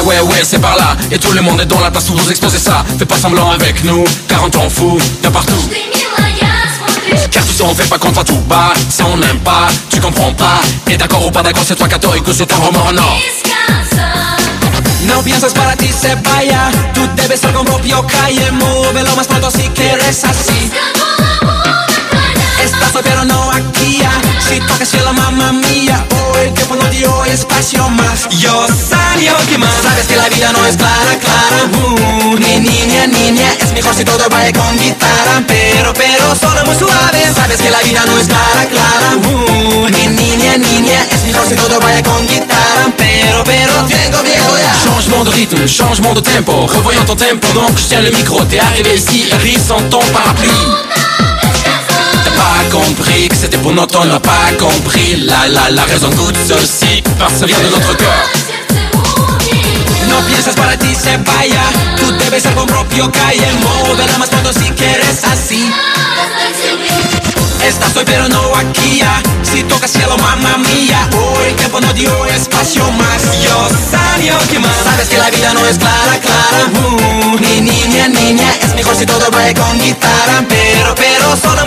ouais, ouais, c'est par là. Et tout le monde est dans la place où vous exposez ça. Fais pas semblant avec nous, car on t'en fout, y'a partout. Car tout ça on fait pas contre tout bas. Ça on n'aime pas, tu comprends pas. Et d'accord ou pas d'accord, c'est toi qui as tort et que c'est un remords, non. No piensas para ti se vaya. Tú debes ser con propio calle. Móvelo más pronto si quieres así. Estás hoy pero no aquí ya. Si tocas cielo mamma mía. Hoy que no dio espacio más. Yo sabía que más. Sabes que la vida no es clara, clara. Ni niña, niña. Es mejor si todo vaya con guitarra. Pero solo muy suave. Sabes que la vida no es clara, clara. Ni niña, niña. Es mejor si todo vaya con guitarra. Pero tengo miedo ya. Changement de rythme, changement de tempo. Revoyons ton tempo, donc je tiens le micro. T'es arrivé ici, ris sans ton parapluie. T'as pas compris que c'était pour notre on n'a pas compris. La raison goûte ceci, parce que ça vient de notre cœur. No piensas para ti se vaya. Tú debes ser con propio calle. Móvela más pronto si quieres así. Estás hoy pero no aquí ya. Si tocas cielo mamma mía. Hoy el tiempo no dio espacio más. Yo sabía que más. Sabes que la vida no es clara, clara. Ni niña, niña. Es mejor si todo vaya con guitarra. Pero solo